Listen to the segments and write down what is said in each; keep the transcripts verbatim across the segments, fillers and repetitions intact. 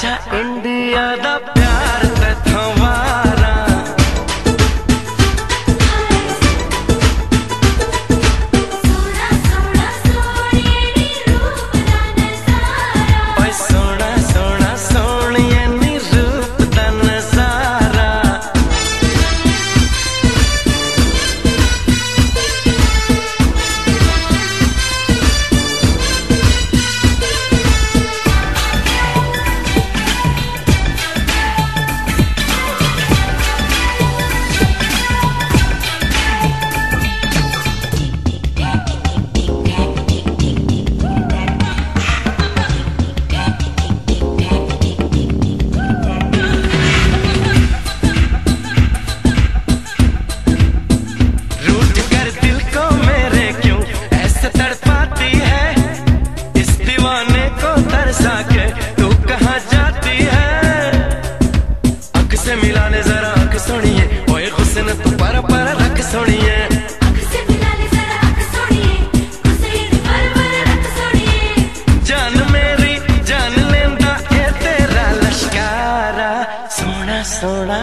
आजा इंडिया दा प्यार ते थवारा सोना सोना सोनिए नी रूप दा नजारा तू कहाँ जाती है अख से मिलाने जरा अख सुनिए ओए हुस्न तू पर पर रख सुनिए जान मेरी जान लेंदा ए तेरा लश्कारा सोना सोना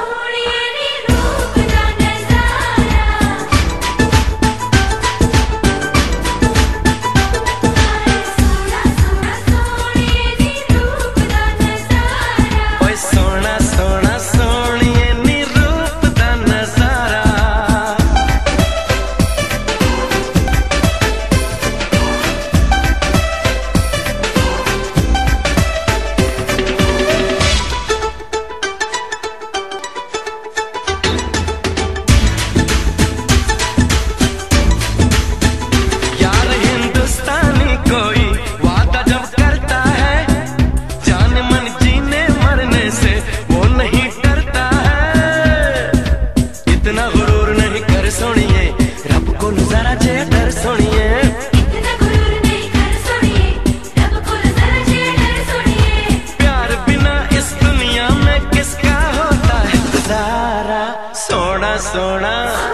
सोना सोना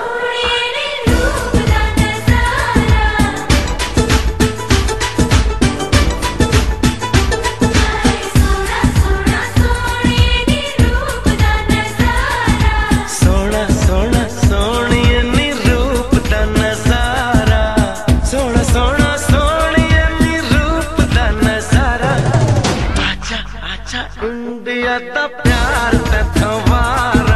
सोना सोना सोनिए नी रूप दा नजारा सोना सोना सोनिए नी रूप दा नजारा आजा आजा इंडिया दा प्यार ते थवारा